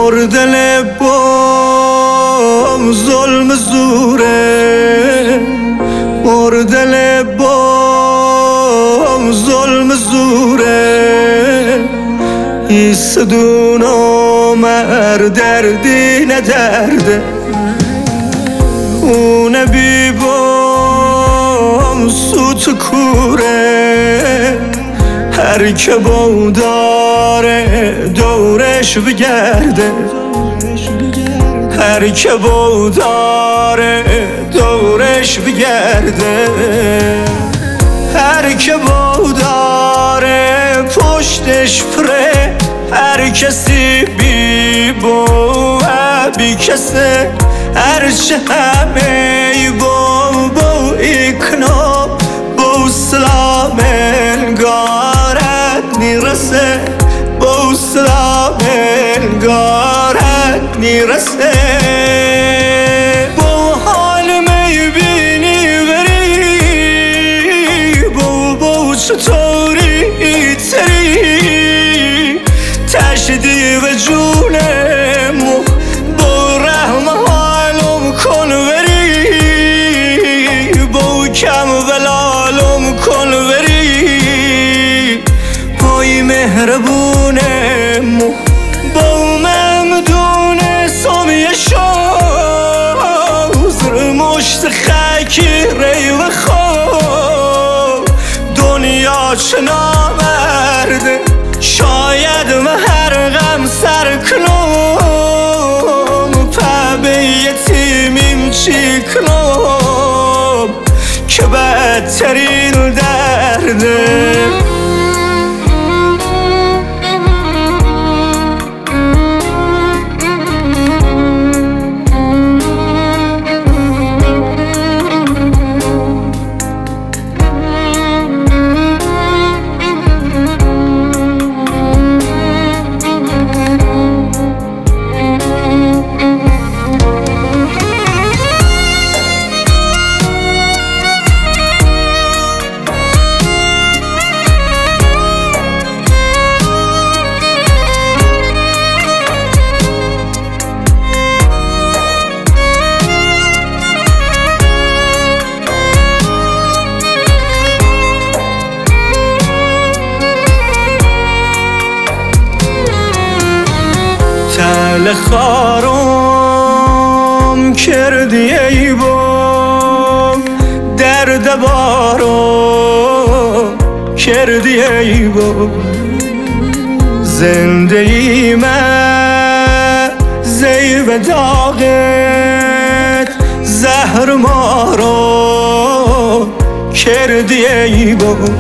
دل بام ظلم زوره، دل بام ظلم زوره. ایستدون آمر دردی ندرده، اون بی بام سوت کوره. هر که با داره دورش بگرده، هر که با داره دورش بگرده. هر که با داره پشتش پره، هر کسی بی با بی کسه. هرچه همه با ایکنا با سلام انگارت نیرسه، با سلام انگارت نیرسه. با حال میبینی بری، با چطوری تری تشدی و جونمو با رحم حالم کن بری، با کم ولالم کن بری. بای مهربونمو با ممدون سامیه شازر مشت خاکی ری و خواب. دنیا چه نامرده، شاید مهر غم سر کنم. پبه یتیمیم چی کنم که بدترین درده. تل خارم کردی ای بام، درد بارم کردی ای بام. زندگی من زیب داغت زهر مارو کردی ای بام.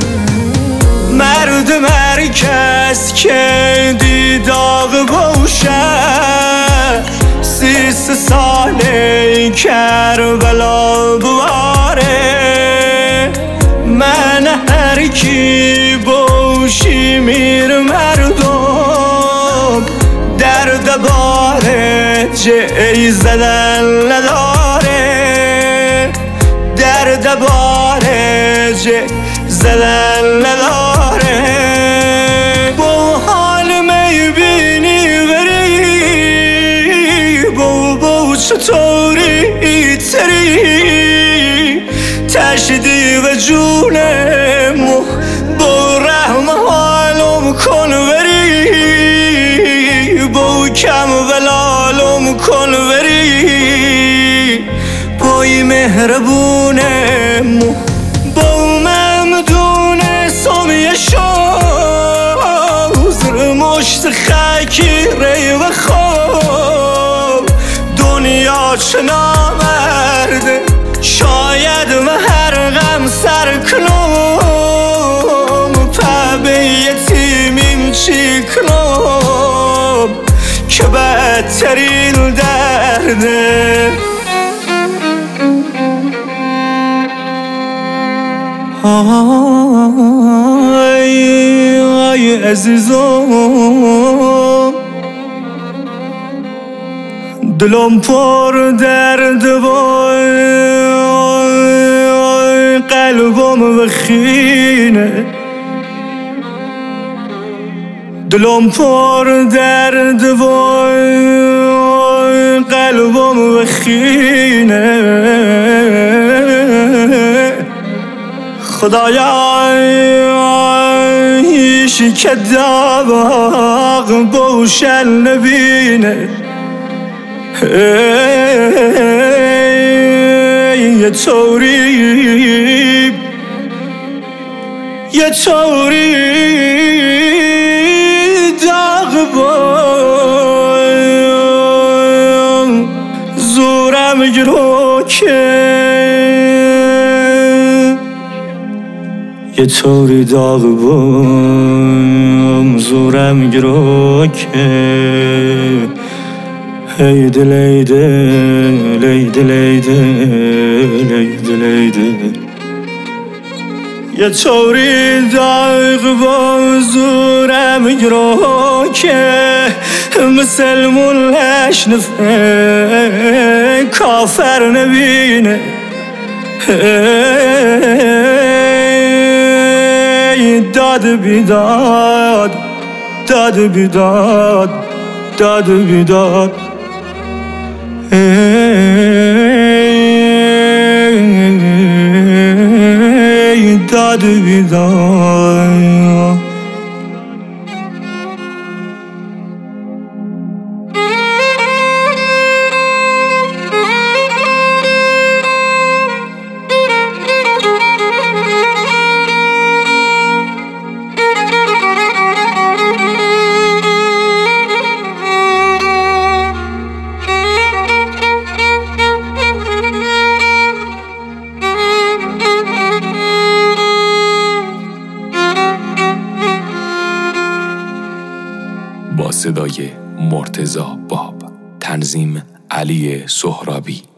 مرد مرکز که دیداغ باشه، 33 ساله کربلا بواره. من هر کی باشی میر مردم، درد باره جای زدن نداره، درد باره جای زدن نداره. با حال میبینی بری، با چطوری تری تشدی و جونمو با رحم حالم کن بری، با کم ولالم کن بری. بای مهربونمو با ممدون سامیه شازر مشت خاکی ری و خواب. دنیا چه نامرده، شاید مهر غم سر کنم. پبه یتیمیم چی کنم که بدترین درده. آی عزیزم، دلم پر درد و قلبم بخینه. دلم پر درد و قلبم بخینه خدایا هیچی که داغ بوشن نبینه یه طوری داغ بام زورم گرو که یه طوری داغ بام زورم گرو که هیده لیده لیده لیده لیده لیده یه طوری داغ با زورم گرو که مثل ملش نفه کافر نبینه داد بیداد داد بیداد داد بیداد داد بیداد با صدای مرتضی باب، تنظیم علی سهرابی.